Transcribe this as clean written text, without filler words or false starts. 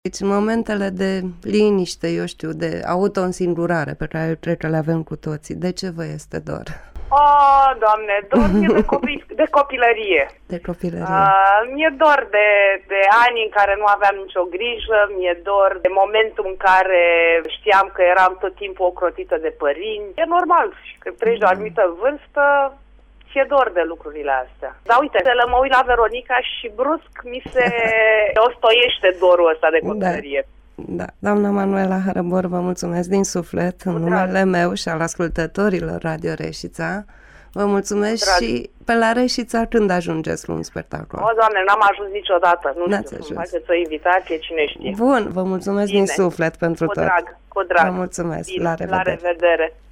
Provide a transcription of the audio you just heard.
Deci în momentele de liniște, eu știu, de auto-însingurare pe care cred că le avem cu toții, de ce vă este dor? Doamne, dor de copilărie. De copilărie. Mi-e dor de ani în care nu aveam nicio grijă, mi-e dor de momentul în care știam că eram tot timpul ocrotită de părinți. E normal, când treci de o anumită vârstă, ți-e dor de lucrurile astea. Dar uite, mă uit la Veronica și brusc mi se ostoiește dorul ăsta de copilărie. Da, doamna Manuela Hărăbor, vă mulțumesc din suflet în numele meu și al ascultătorilor Radio Reșița. Vă mulțumesc și pe la Reșița când ajungeți la un spectacol? Doamne, n-am ajuns niciodată. Nu știu, faceți o invitație, cine știe. Bun, vă mulțumesc din suflet pentru tot. Cu drag. Vă mulțumesc, Bine, la revedere. La revedere.